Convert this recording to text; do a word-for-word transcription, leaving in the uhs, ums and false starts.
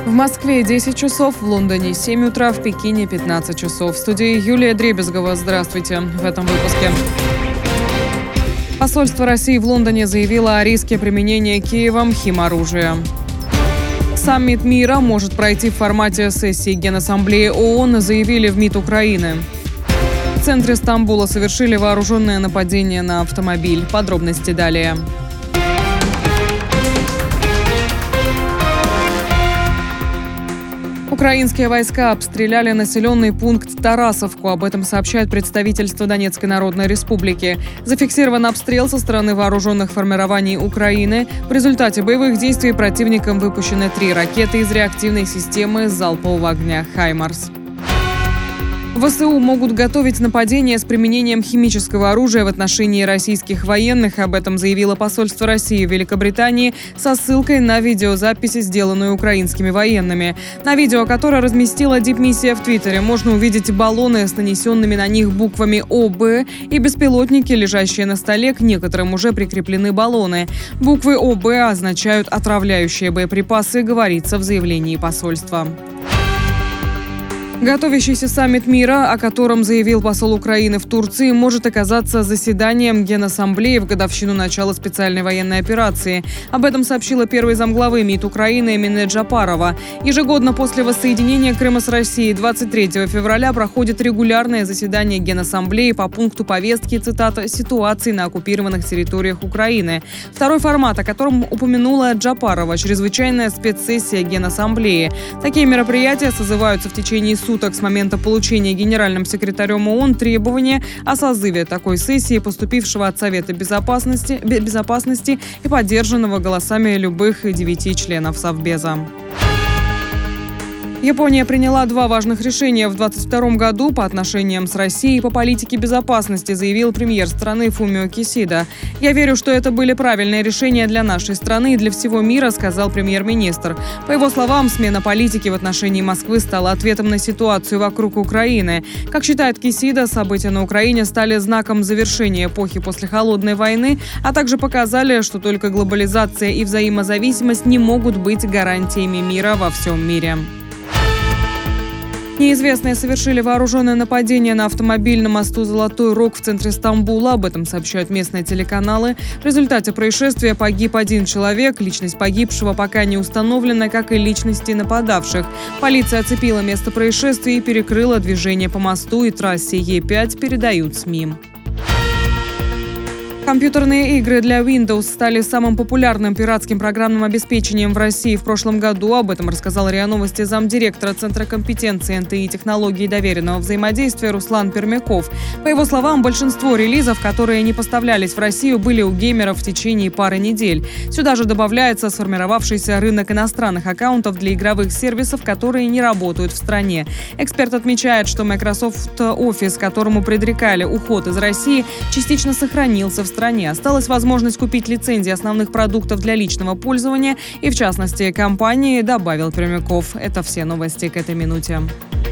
В Москве десять часов, в Лондоне семь утра, в Пекине пятнадцать часов. В студии Юлия Дребезгова. Здравствуйте. В этом выпуске. Посольство России в Лондоне заявило о риске применения Киевом химоружия. Саммит мира может пройти в формате сессии Генассамблеи ООН, заявили в МИД Украины. В центре Стамбула совершили вооруженное нападение на автомобиль. Подробности далее. Украинские войска обстреляли населенный пункт Тарасовку. Об этом сообщает представительство Донецкой Народной Республики. Зафиксирован обстрел со стороны вооруженных формирований Украины. В результате боевых действий противником выпущены три ракеты из реактивной системы залпового огня «Хаймарс». ВСУ могут готовить нападения с применением химического оружия в отношении российских военных. Об этом заявило посольство России в Великобритании со ссылкой на видеозаписи, сделанную украинскими военными. На видео, которое разместила дипмиссия в Твиттере, можно увидеть баллоны с нанесенными на них буквами О Б и беспилотники, лежащие на столе, к некоторым уже прикреплены баллоны. Буквы О Б означают «отравляющие боеприпасы», говорится в заявлении посольства. Готовящийся саммит мира, о котором заявил посол Украины в Турции, может оказаться заседанием Генассамблеи в годовщину начала специальной военной операции. Об этом сообщила первый замглавы МИД Украины Эмине Джапарова. Ежегодно после воссоединения Крыма с Россией двадцать третьего февраля проходит регулярное заседание Генассамблеи по пункту повестки, цитата, «ситуации на оккупированных территориях Украины». Второй формат, о котором упомянула Джапарова, чрезвычайная спецсессия Генассамблеи. Такие мероприятия созываются в течение суток с момента получения генеральным секретарем ООН требования о созыве такой сессии, поступившего от Совета безопасности, безопасности и поддержанного голосами любых девяти членов Совбеза. Япония приняла два важных решения в двадцать втором году по отношениям с Россией по политике безопасности, заявил премьер страны Фумио Кисида. «Я верю, что это были правильные решения для нашей страны и для всего мира», сказал премьер-министр. По его словам, смена политики в отношении Москвы стала ответом на ситуацию вокруг Украины. Как считает Кисида, события на Украине стали знаком завершения эпохи после Холодной войны, а также показали, что только глобализация и взаимозависимость не могут быть гарантиями мира во всем мире. Неизвестные совершили вооруженное нападение на автомобиль на мосту «Золотой Рог» в центре Стамбула. Об этом сообщают местные телеканалы. В результате происшествия погиб один человек. Личность погибшего пока не установлена, как и личности нападавших. Полиция оцепила место происшествия и перекрыла движение по мосту и трассе Е пять, передают СМИ. Компьютерные игры для Windows стали самым популярным пиратским программным обеспечением в России в прошлом году. Об этом рассказал РИА Новости замдиректора Центра компетенции эн тэ и технологий доверенного взаимодействия Руслан Пермяков. По его словам, большинство релизов, которые не поставлялись в Россию, были у геймеров в течение пары недель. Сюда же добавляется сформировавшийся рынок иностранных аккаунтов для игровых сервисов, которые не работают в стране. Эксперт отмечает, что Microsoft Office, которому предрекали уход из России, частично сохранился в стране. Осталась возможность купить лицензии основных продуктов для личного пользования и, в частности, компании, добавил Пермяков. Это все новости к этой минуте.